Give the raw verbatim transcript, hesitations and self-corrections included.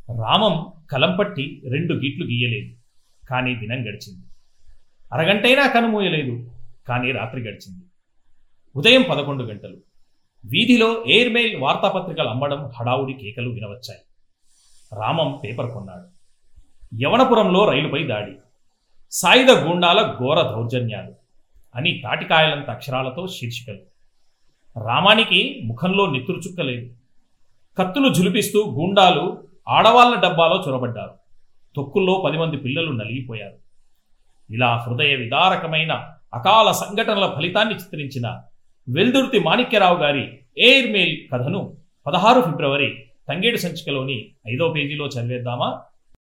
రామం కలంపట్టి రెండు గీట్లు గీయలేదు, కానీ దినం గడిచింది. అరగంటైనా కనుమూయలేదు, కానీ రాత్రి గడిచింది. ఉదయం పదకొండు గంటలు. వీధిలో ఎయిర్ మెయిల్ వార్తాపత్రికలు అమ్మడం, హడావుడి కేకలు వినవచ్చాయి. రామం పేపర్ కొన్నాడు. యవనపురంలో రైలుపై దాడి, సాయుధ గూండాల ఘోర దౌర్జన్యాలు అని తాటికాయలంత అక్షరాలతో శీర్షికలు. రామానికి ముఖంలో నెత్తురు చుక్కలేదు. కత్తులు జులిపిస్తూ గూండాలు ఆడవాళ్ల డబ్బాలో చొరబడ్డారు. తొక్కుల్లో పది మంది పిల్లలు నలిగిపోయారు. ఇలా హృదయ విదారకమైన అకాల సంఘటనల ఫలితాన్ని చిత్రించిన వెల్దుర్తి మాణిక్యరావు గారి ఎయిర్ మెయిల్ కథను పదహారు ఫిబ్రవరి తంగేడు సంచికలోని ఐదో పేజీలో చదివేద్దామా?